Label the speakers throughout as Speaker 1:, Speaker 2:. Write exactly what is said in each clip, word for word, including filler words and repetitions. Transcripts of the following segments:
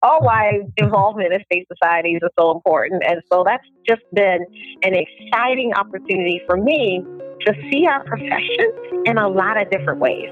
Speaker 1: all why involvement in state societies is so important. And so that's just been an exciting opportunity for me to see our profession in a lot of different ways.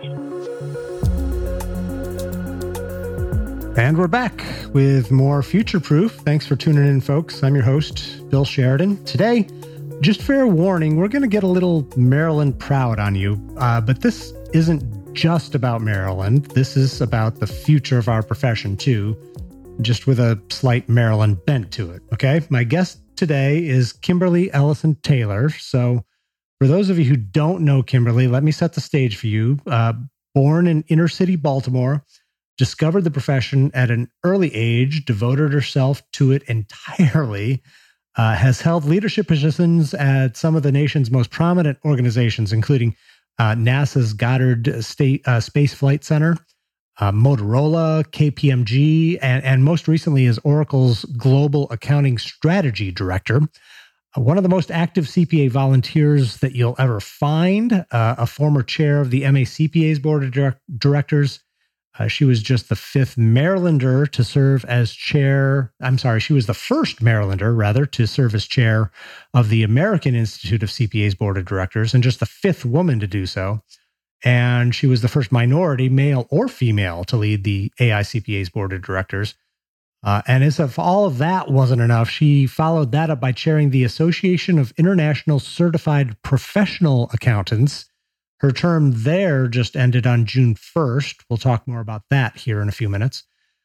Speaker 2: And we're back with more Future Proof. Thanks for tuning in, folks. I'm your host, Bill Sheridan. Today, just fair warning, we're going to get a little Maryland proud on you, uh, but this isn't just about Maryland. This is about the future of our profession, too, just with a slight Maryland bent to it, okay? My guest today is Kimberly Ellison Taylor. So for those of you who don't know Kimberly, let me set the stage for you. Uh, born in inner city Baltimore, discovered the profession at an early age, devoted herself to it entirely, uh, has held leadership positions at some of the nation's most prominent organizations, including uh, NASA's Goddard State uh, Space Flight Center, uh, Motorola, K P M G, and, and most recently is Oracle's Global Accounting Strategy Director. Uh, one of the most active C P A volunteers that you'll ever find, uh, a former chair of the M A C P A's board of direct- directors. Uh, she was just the fifth Marylander to serve as chair. I'm sorry, she was the first Marylander, rather, to serve as chair of the American Institute of C P A's board of directors, and just the fifth woman to do so. And she was the first minority, male or female, to lead the A I C P A's board of directors. Uh, and as if all of that wasn't enough, she followed that up by chairing the Association of International Certified Professional Accountants. Her term there just ended on June first. We'll talk more about that here in a few minutes.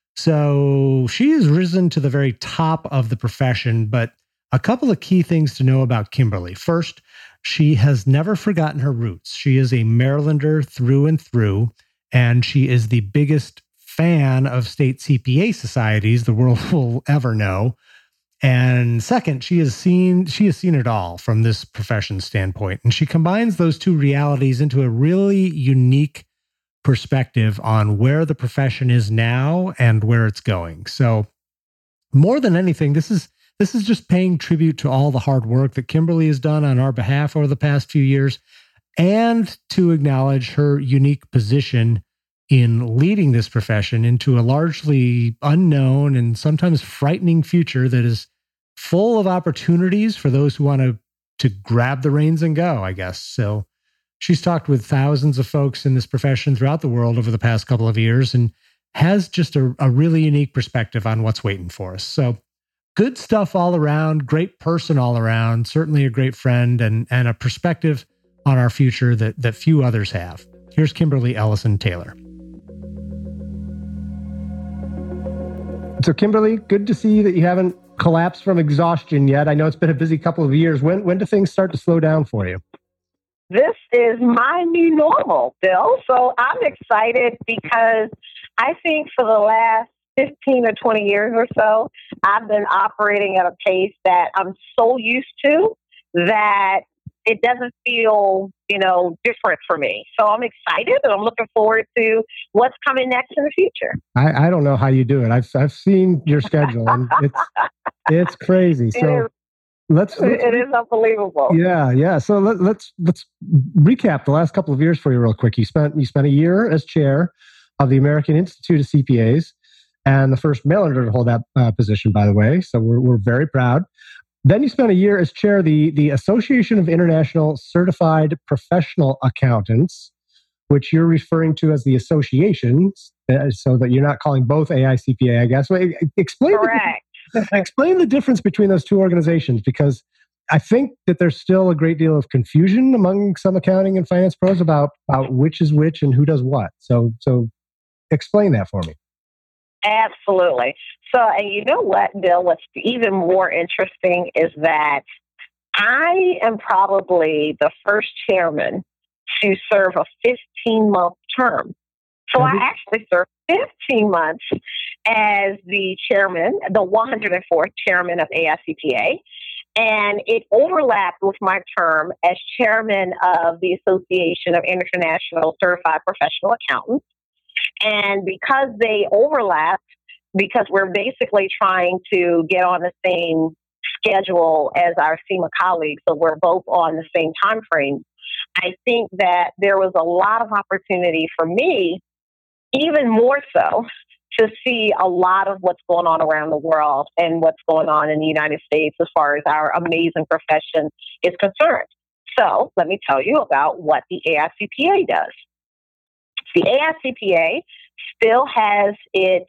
Speaker 2: So she has risen to the very top of the profession, but a couple of key things to know about Kimberly. First, she has never forgotten her roots. She is a Marylander through and through, and she is the biggest fan of state C P A societies the world will ever know. And second, she has seen she has seen it all from this profession standpoint. And she combines those two realities into a really unique perspective on where the profession is now and where it's going. So more than anything, this is this is just paying tribute to all the hard work that Kimberly has done on our behalf over the past few years, and to acknowledge her unique position in leading this profession into a largely unknown and sometimes frightening future that is full of opportunities for those who want to, to grab the reins and go, I guess. So she's talked with thousands of folks in this profession throughout the world over the past couple of years and has just a, a really unique perspective on what's waiting for us. So good stuff all around, great person all around, certainly a great friend, and, and a perspective on our future that, that few others have. Here's Kimberly Ellison Taylor. So Kimberly, good to see that you haven't collapsed from exhaustion yet. I know it's been a busy couple of years. When when do things start to slow down for you?
Speaker 1: This is my new normal, Bill. So I'm excited because I think for the last fifteen or twenty years or so, I've been operating at a pace that I'm so used to that it doesn't feel, you know, different for me. So I'm excited and I'm looking forward to what's coming next in the future.
Speaker 2: I, I don't know how you do it. I've I've seen your schedule and it's it's crazy. So
Speaker 1: it is,
Speaker 2: let's, let's
Speaker 1: it is unbelievable.
Speaker 2: Yeah, yeah. So let, let's let's recap the last couple of years for you real quick. You spent you spent a year as chair of the American Institute of C P As, and the first Marylander to hold that uh, position, by the way. So we're we're very proud. Then you spent a year as chair of the, the Association of International Certified Professional Accountants, which you're referring to as the association, uh, so that you're not calling both A I C P A, I guess. Well, explain,
Speaker 1: Correct.
Speaker 2: The, explain the difference between those two organizations, because I think that there's still a great deal of confusion among some accounting and finance pros about, about which is which and who does what. So, so explain that for me.
Speaker 1: Absolutely. So, and you know what, Bill, what's even more interesting is that I am probably the first chairman to serve a fifteen-month term. So mm-hmm. I actually served fifteen months as the chairman, the one hundred fourth chairman of A I C P A, and it overlapped with my term as chairman of the Association of International Certified Professional Accountants. And because they overlapped, because we're basically trying to get on the same schedule as our SEMA colleagues, so we're both on the same time frame, I think that there was a lot of opportunity for me, even more so, to see a lot of what's going on around the world and what's going on in the United States as far as our amazing profession is concerned. So let me tell you about what the A I C P A does. The A I C P A still has its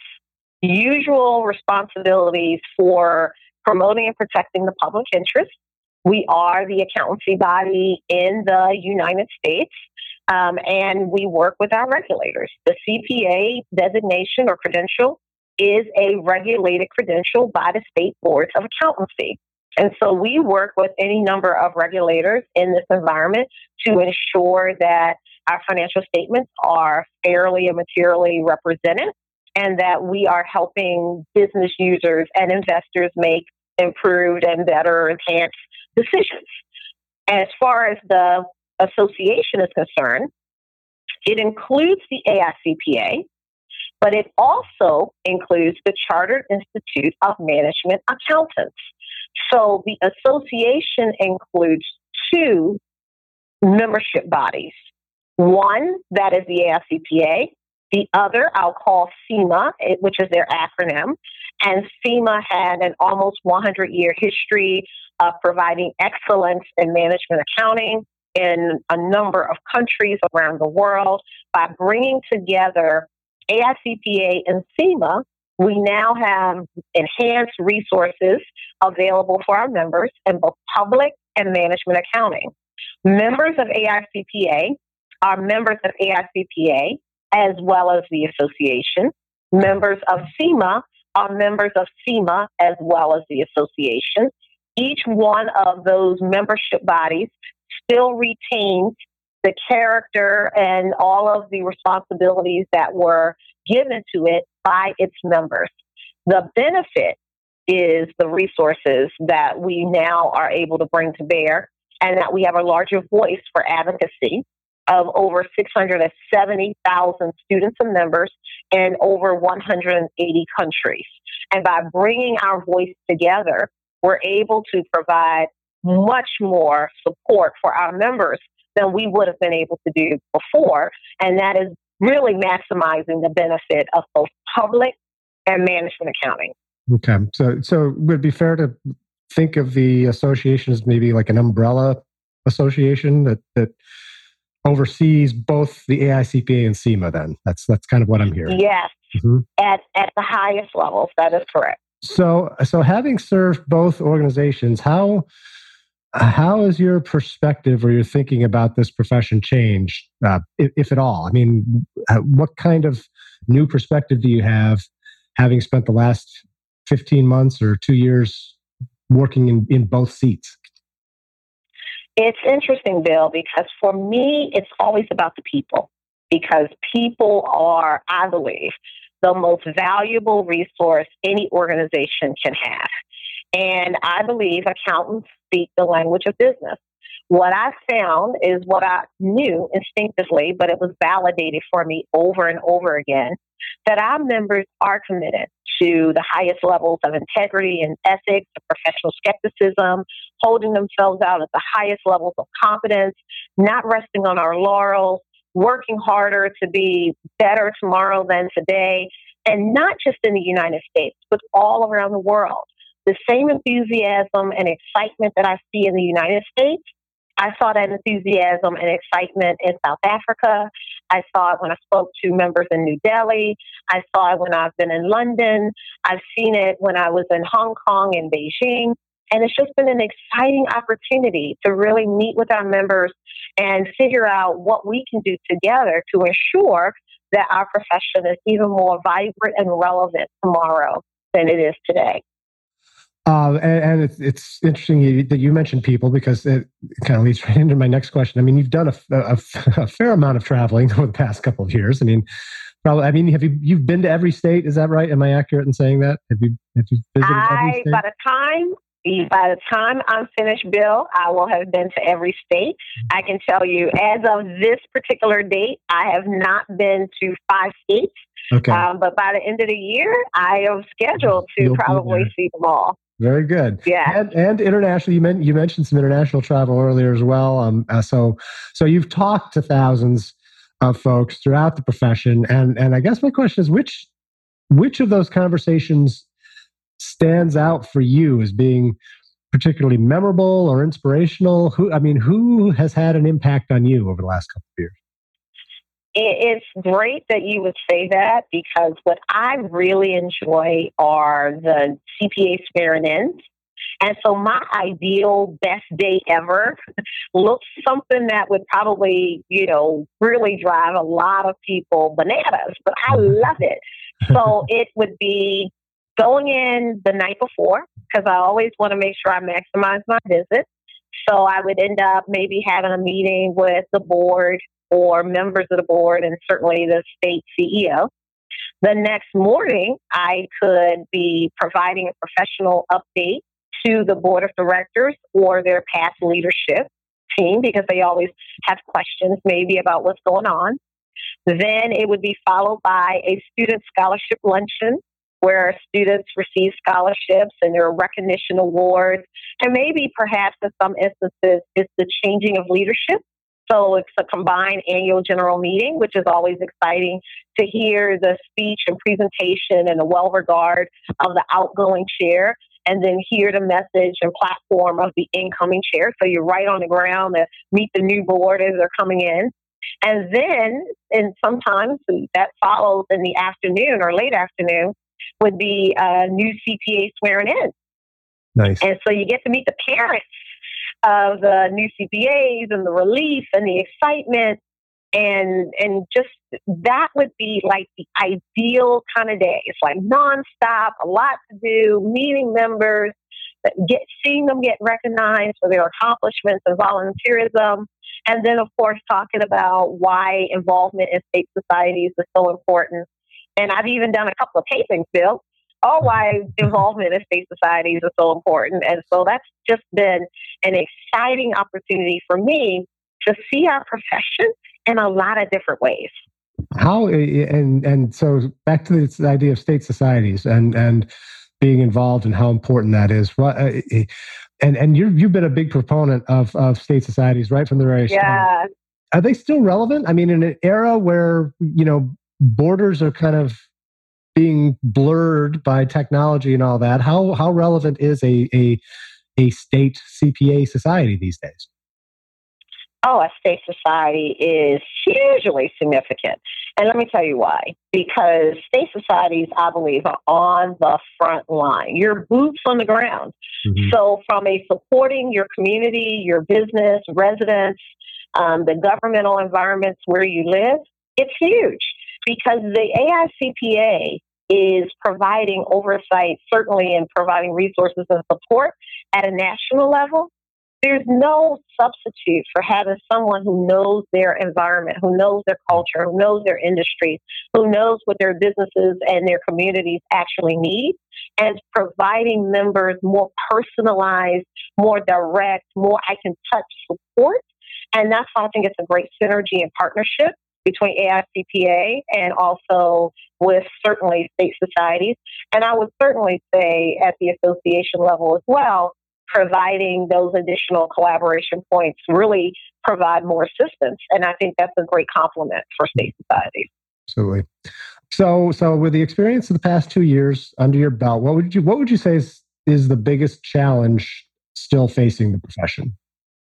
Speaker 1: usual responsibilities for promoting and protecting the public interest. We are the accountancy body in the United States, um, and we work with our regulators. The C P A designation or credential is a regulated credential by the state boards of accountancy. And so we work with any number of regulators in this environment to ensure that our financial statements are fairly and materially represented, and that we are helping business users and investors make improved and better enhanced decisions. As far as the association is concerned, it includes the A I C P A, but it also includes the Chartered Institute of Management Accountants. So the association includes two membership bodies. One, that is the A I C P A. The other, I'll call SEMA, which is their acronym. And SEMA had an almost one hundred year history of providing excellence in management accounting in a number of countries around the world. By bringing together A I C P A and SEMA, we now have enhanced resources available for our members in both public and management accounting. Members of A I C P A are members of A I C P A as well as the association. Members of SEMA are members of SEMA as well as the association. Each one of those membership bodies still retains the character and all of the responsibilities that were given to it by its members. The benefit is the resources that we now are able to bring to bear, and that we have a larger voice for advocacy of over six hundred seventy thousand students and members in over one hundred eighty countries. And by bringing our voice together, we're able to provide much more support for our members than we would have been able to do before. And that is really maximizing the benefit of both public and management accounting.
Speaker 2: Okay. So, so would it be fair to think of the association as maybe like an umbrella association that, that oversees both the A I C P A and SEMA then? That's that's kind of what I'm hearing.
Speaker 1: Yes. Mm-hmm. At at the highest levels, that is correct.
Speaker 2: So so having served both organizations, how how has your perspective or your thinking about this profession changed, uh, if, if at all? I mean, what kind of new perspective do you have, having spent the last fifteen months or two years working in, in both seats?
Speaker 1: It's interesting, Bill, because for me, it's always about the people, because people are, I believe, the most valuable resource any organization can have. And I believe accountants speak the language of business. What I found is what I knew instinctively, but it was validated for me over and over again, that our members are committed to the highest levels of integrity and ethics, of professional skepticism, holding themselves out at the highest levels of competence, not resting on our laurels, working harder to be better tomorrow than today, and not just in the United States, but all around the world. The same enthusiasm and excitement that I see in the United States, I saw that enthusiasm and excitement in South Africa. I saw it when I spoke to members in New Delhi. I saw it when I've been in London. I've seen it when I was in Hong Kong and Beijing. And it's just been an exciting opportunity to really meet with our members and figure out what we can do together to ensure that our profession is even more vibrant and relevant tomorrow than it is today.
Speaker 2: Uh, and and it's, it's interesting you, that you mentioned people, because it kind of leads right into my next question. I mean, you've done a, a, a fair amount of traveling over the past couple of years. I mean, probably. I mean, have you you've been to every state? Is that right? Am I accurate in saying that? Have you have you visited
Speaker 1: I,
Speaker 2: every state?
Speaker 1: By the time by the time I'm finished, Bill, I will have been to every state. I can tell you, as of this particular date, I have not been to five states.
Speaker 2: Okay.
Speaker 1: Um, but by the end of the year, I am scheduled to
Speaker 2: You'll
Speaker 1: probably see them all.
Speaker 2: Very good.
Speaker 1: Yeah.
Speaker 2: And, and international, you, men, you mentioned some international travel earlier as well. Um, uh, so, so you've talked to thousands of folks throughout the profession. And, and I guess my question is, which, which of those conversations stands out for you as being particularly memorable or inspirational? Who, I mean, who has had an impact on you over the last couple of years?
Speaker 1: It's great that you would say that, because what I really enjoy are the C P A swearing-ins. And so my ideal best day ever looks something that would probably, you know, really drive a lot of people bananas, but I love it. So it would be going in the night before, because I always want to make sure I maximize my visit. So I would end up maybe having a meeting with the board or members of the board, and certainly the state C E O. The next morning, I could be providing a professional update to the board of directors or their past leadership team, because they always have questions maybe about what's going on. Then it would be followed by a student scholarship luncheon, where students receive scholarships and their recognition awards. And maybe perhaps in some instances, it's the changing of leadership. So it's a combined annual general meeting, which is always exciting to hear the speech and presentation and the well regard of the outgoing chair, and then hear the message and platform of the incoming chair. So you're right on the ground to meet the new board as they're coming in. And then, and sometimes that follows in the afternoon or late afternoon, would be a new C P A swearing in.
Speaker 2: Nice.
Speaker 1: And so you get to meet the parents of the new C P As and the relief and the excitement, and and just that would be like the ideal kind of day. It's like nonstop, a lot to do, meeting members, get seeing them get recognized for their accomplishments and volunteerism, and then of course talking about why involvement in state societies is so important. And I've even done a couple of tapings, Bill, all why involvement in state societies is so important. And so that's just been an exciting opportunity for me to see our profession in a lot of different ways.
Speaker 2: How, and and so back to this idea of state societies and, and being involved and how important that is. What, and and you've, you've been a big proponent of, of state societies right from the very start.
Speaker 1: Yeah.
Speaker 2: Are they still relevant? I mean, in an era where, you know, borders are kind of being blurred by technology and all that, how how relevant is a a, a state C P A society these days?
Speaker 1: Oh, a state society is hugely significant. And let me tell you why. Because state societies, I believe, are on the front line. You're boots on the ground. Mm-hmm. So from a supporting your community, your business, residents, um, the governmental environments where you live, it's huge. Because the A I C P A is providing oversight, certainly in providing resources and support at a national level. There's no substitute for having someone who knows their environment, who knows their culture, who knows their industry, who knows what their businesses and their communities actually need, and providing members more personalized, more direct, more I can touch support. And that's why I think it's a great synergy and partnership between A I C P A and also with certainly state societies. And I would certainly say at the association level as well, providing those additional collaboration points really provide more assistance. And I think that's a great complement for state societies.
Speaker 2: Absolutely. So, so with the experience of the past two years under your belt, what would you what would you say is, is the biggest challenge still facing the profession?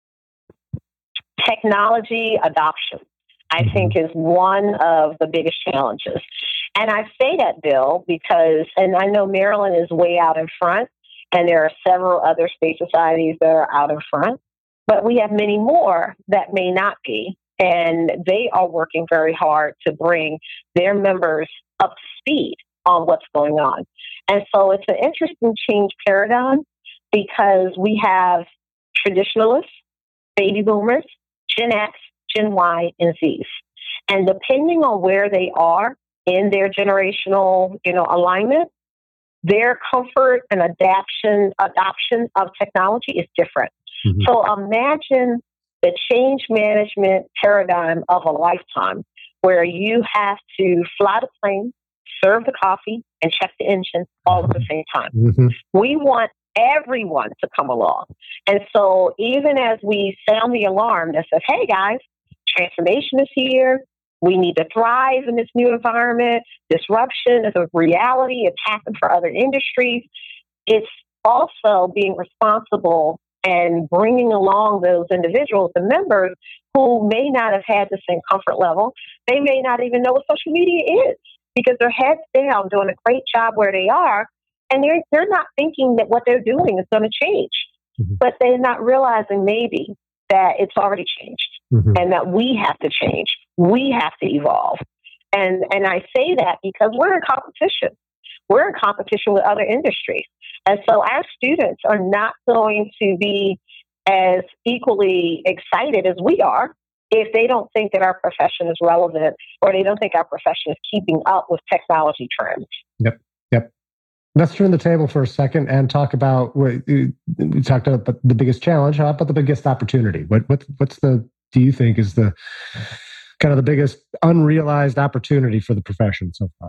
Speaker 1: Technology adoption, I mm-hmm. think, is one of the biggest challenges. And I say that, Bill, because, and I know Maryland is way out in front, and there are several other state societies that are out in front, but we have many more that may not be. And they are working very hard to bring their members up to speed on what's going on. And so it's an interesting change paradigm because we have traditionalists, baby boomers, Gen X, Gen Y, and Zs. And depending on where they are in their generational, you know, alignment, their comfort and adaptation, adoption of technology is different. Mm-hmm. So imagine the change management paradigm of a lifetime where you have to fly the plane, serve the coffee, and check the engine all at the same time. Mm-hmm. We want everyone to come along. And so even as we sound the alarm that says, hey guys, transformation is here, We need to thrive in this new environment. Disruption is a reality. It's happened for other industries. It's also being responsible and bringing along those individuals and members who may not have had the same comfort level. They may not even know what social media is because they're heads down doing a great job where they are, and they're, they're not thinking that what they're doing is going to change. Mm-hmm. But they're not realizing maybe that it's already changed mm-hmm. and that we have to change. We have to evolve. And, and I say that because we're in competition. We're in competition with other industries. And so our students are not going to be as equally excited as we are if they don't think that our profession is relevant or they don't think our profession is keeping up with technology trends.
Speaker 2: Yep, yep. Let's turn the table for a second and talk about, we talked about the biggest challenge. How about the biggest opportunity? What, what, what's the, do you think is the kind of the biggest unrealized opportunity for the profession so far?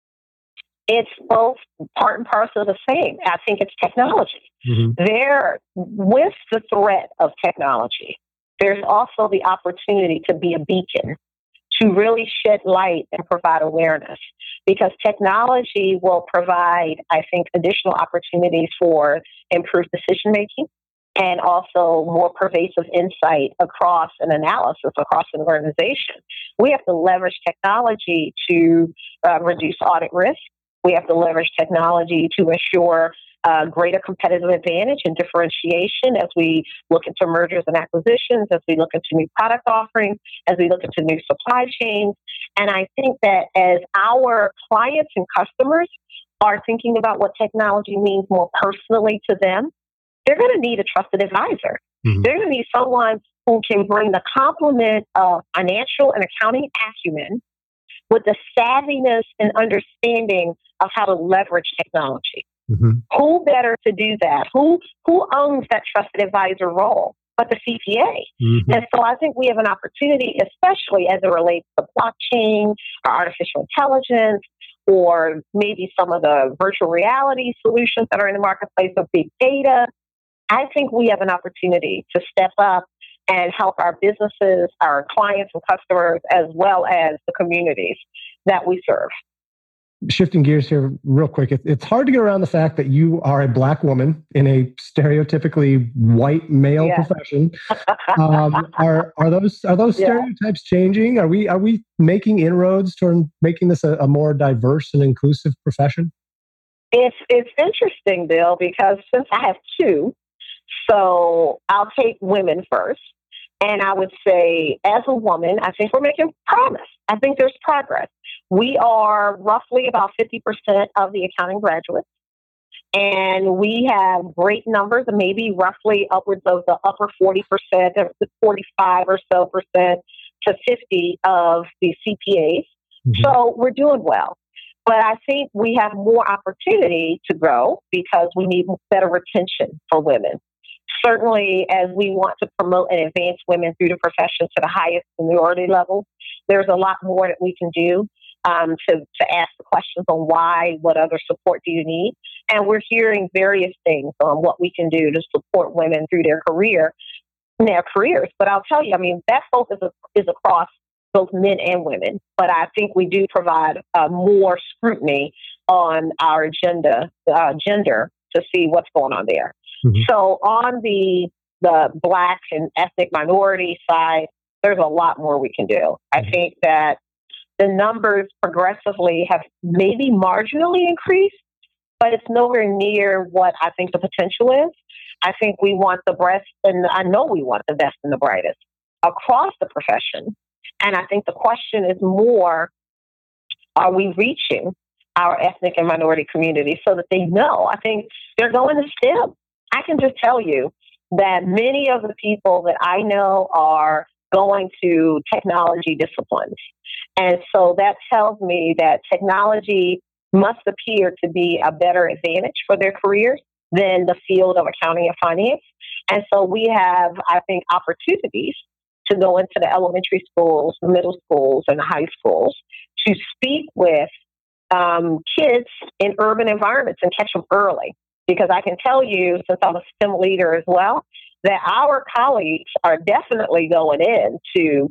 Speaker 1: It's both part and parcel of the same. I think it's technology. Mm-hmm. There, with the threat of technology, there's also the opportunity to be a beacon, to really shed light and provide awareness, because technology will provide, I think, additional opportunities for improved decision-making and also more pervasive insight across an analysis across an organization. We have to leverage technology to uh, reduce audit risk. We have to leverage technology to ensure uh, greater competitive advantage and differentiation as we look into mergers and acquisitions, as we look into new product offerings, as we look into new supply chains. And I think that as our clients and customers are thinking about what technology means more personally to them, they're going to need a trusted advisor. Mm-hmm. They're going to need someone who can bring the complement of financial and accounting acumen with the savviness and understanding of how to leverage technology. Mm-hmm. Who better to do that? Who who owns that trusted advisor role but the C P A? Mm-hmm. And so I think we have an opportunity, especially as it relates to blockchain or artificial intelligence, or maybe some of the virtual reality solutions that are in the marketplace of big data. I think we have an opportunity to step up and help our businesses, our clients and customers, as well as the communities that we serve.
Speaker 2: Shifting gears here real quick, it, it's hard to get around the fact that you are a Black woman in a stereotypically white male yeah. profession. Um, are are those are those stereotypes yeah. changing? Are we are we making inroads toward making this a, a more diverse and inclusive profession?
Speaker 1: It's it's interesting, Bill, because since I have two, so I'll take women first. And I would say, as a woman, I think we're making progress. I think there's progress. We are roughly about fifty percent of the accounting graduates. And we have great numbers, maybe roughly upwards of the upper forty percent, forty-five or so percent to fifty of the C P As. Mm-hmm. So we're doing well. But I think we have more opportunity to grow because we need better retention for women. Certainly, as we want to promote and advance women through the profession to the highest seniority level, there's a lot more that we can do um, to, to ask the questions on why, what other support do you need? And we're hearing various things on what we can do to support women through their career, in their careers. But I'll tell you, I mean, that focus is, is across both men and women. But I think we do provide uh, more scrutiny on our agenda, uh, gender, to see what's going on there. Mm-hmm. So on the the Black and ethnic minority side, there's a lot more we can do. Mm-hmm. I think that the numbers progressively have maybe marginally increased, but it's nowhere near what I think the potential is. I think we want the best, and I know we want the best and the brightest across the profession. And I think the question is more, are we reaching our ethnic and minority community so that they know? I think they're going to STEM. I can just tell you that many of the people that I know are going to technology disciplines. And so that tells me that technology must appear to be a better advantage for their careers than the field of accounting and finance. And so we have, I think, opportunities to go into the elementary schools, the middle schools, and the high schools to speak with um, kids in urban environments and catch them early. Because I can tell you, since I'm a STEM leader as well, that our colleagues are definitely going into the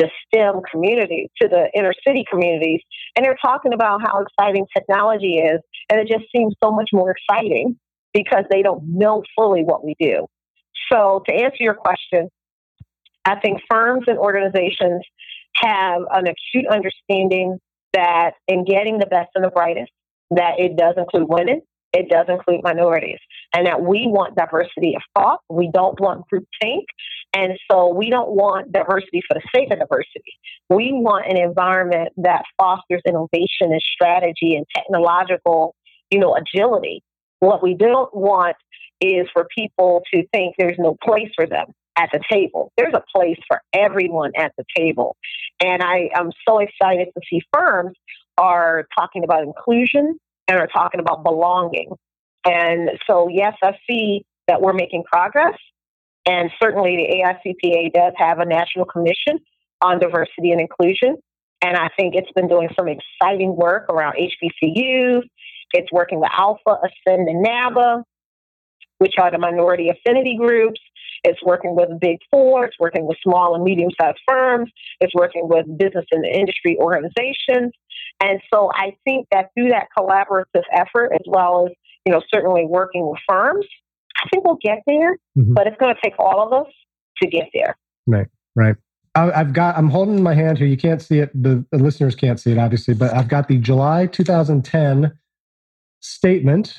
Speaker 1: the STEM community, to the inner city communities, and they're talking about how exciting technology is, and it just seems so much more exciting because they don't know fully what we do. So to answer your question, I think firms and organizations have an acute understanding that in getting the best and the brightest, that it does include women, it does include minorities, and that we want diversity of thought. We don't want groupthink. And so we don't want diversity for the sake of diversity. We want an environment that fosters innovation and strategy and technological, you know, agility. What we don't want is for people to think there's no place for them at the table. There's a place for everyone at the table. And I am so excited to see firms are talking about inclusion and are talking about belonging. And so, yes, I see that we're making progress. And certainly the A I C P A does have a national commission on diversity and inclusion. And I think it's been doing some exciting work around H B C Us. It's working with Alpha, Ascend, and NABA, which are the minority affinity groups. It's working with Big Four. It's working with small and medium-sized firms. It's working with business and industry organizations. And so I think that through that collaborative effort, as well as, you know, certainly working with firms, I think we'll get there. Mm-hmm. But it's going to take all of us to get there.
Speaker 2: Right, right. I've got, I'm holding in my hand here. You can't see it. The, the listeners can't see it, obviously, but I've got the July two thousand ten statement.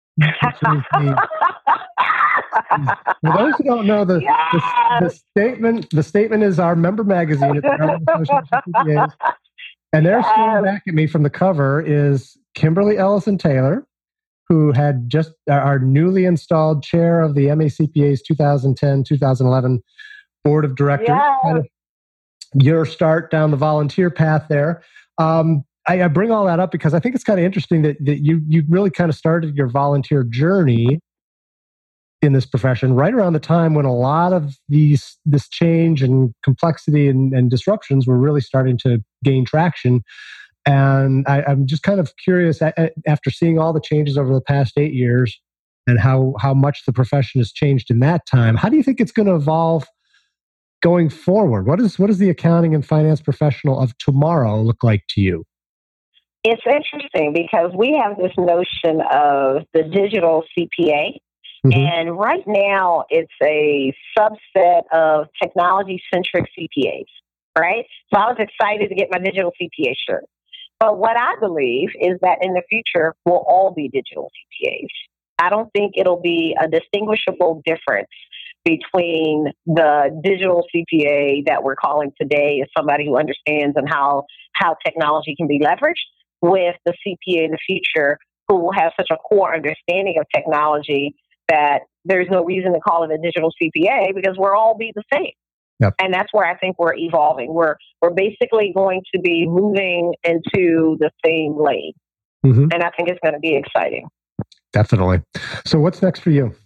Speaker 2: For those who don't know, the, yes! the, the statement the statement is our member magazine at the Maryland Association of C P As. And they're yes. staring back at me from the cover is Kimberly Ellison Taylor, who had just our newly installed chair of the M A C P A's two thousand ten two thousand eleven board of directors. Yes. Kind of your start down the volunteer path there. Um, I, I bring all that up because I think it's kind of interesting that, that you you really kind of started your volunteer journey in this profession right around the time when a lot of these this change and complexity and, and disruptions were really starting to gain traction. And I, I'm just kind of curious, after seeing all the changes over the past eight years and how how much the profession has changed in that time, how do you think it's going to evolve going forward? What is what does the accounting and finance professional of tomorrow look like to you?
Speaker 1: It's interesting because we have this notion of the digital C P A. Mm-hmm. And right now, it's a subset of technology-centric C P As, right? So I was excited to get my digital C P A shirt. But what I believe is that in the future, we'll all be digital C P As. I don't think it'll be a distinguishable difference between the digital C P A that we're calling today as somebody who understands and how, how technology can be leveraged with the C P A in the future who will have such a core understanding of technology that there's no reason to call it a digital C P A because we'll all be the same. Yep. And that's where I think we're evolving. We're we're basically going to be moving into the same lane. Mm-hmm. And I think it's going to be exciting.
Speaker 2: Definitely. So what's next for you?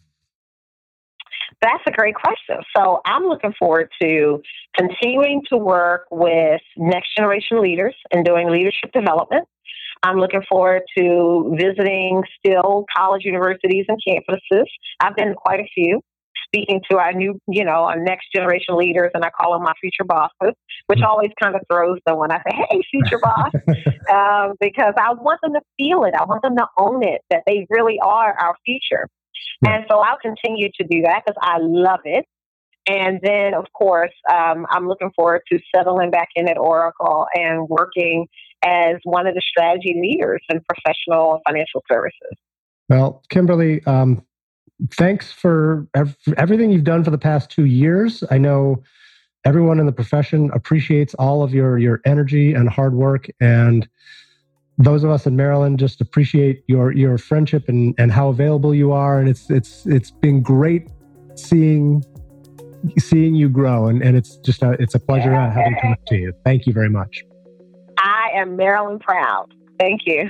Speaker 1: That's a great question. So I'm looking forward to continuing to work with next generation leaders and doing leadership development. I'm looking forward to visiting still college, universities, and campuses. I've been to quite a few, speaking to our new, you know, our next generation leaders, and I call them my future bosses, which always kind of throws them when I say, hey, future boss, um, because I want them to feel it. I want them to own it, that they really are our future. Yeah. And so I'll continue to do that because I love it. And then, of course, um, I'm looking forward to settling back in at Oracle and working as one of the strategy leaders in professional financial services.
Speaker 2: Well, Kimberly, um, thanks for ev- everything you've done for the past two years. I know everyone in the profession appreciates all of your, your energy and hard work. And those of us in Maryland just appreciate your, your friendship and, and how available you are. And it's, it's, it's been great seeing, seeing you grow. And, and it's just a, it's a pleasure yeah. having talked to you. Thank you very much.
Speaker 1: I am Maryland proud. Thank you.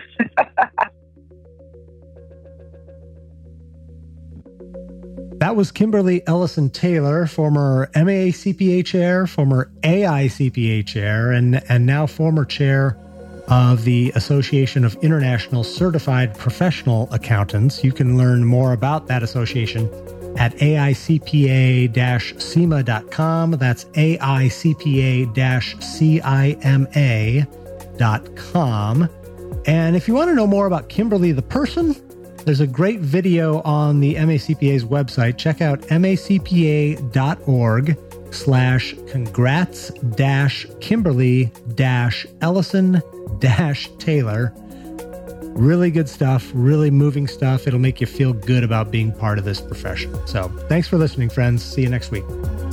Speaker 2: That was Kimberly Ellison Taylor, former M A A C P A chair, former A I C P A chair, and, and now former chair of the Association of International Certified Professional Accountants. You can learn more about that association at A I C P A dash C I M A dot com. That's A I C P A dash C I M A dot com. And if you want to know more about Kimberly the person, there's a great video on the M A C P A's website. Check out macpa.org slash congrats dash Kimberly dash Ellison dash Taylor. Really good stuff, really moving stuff. It'll make you feel good about being part of this profession. So thanks for listening, friends. See you next week.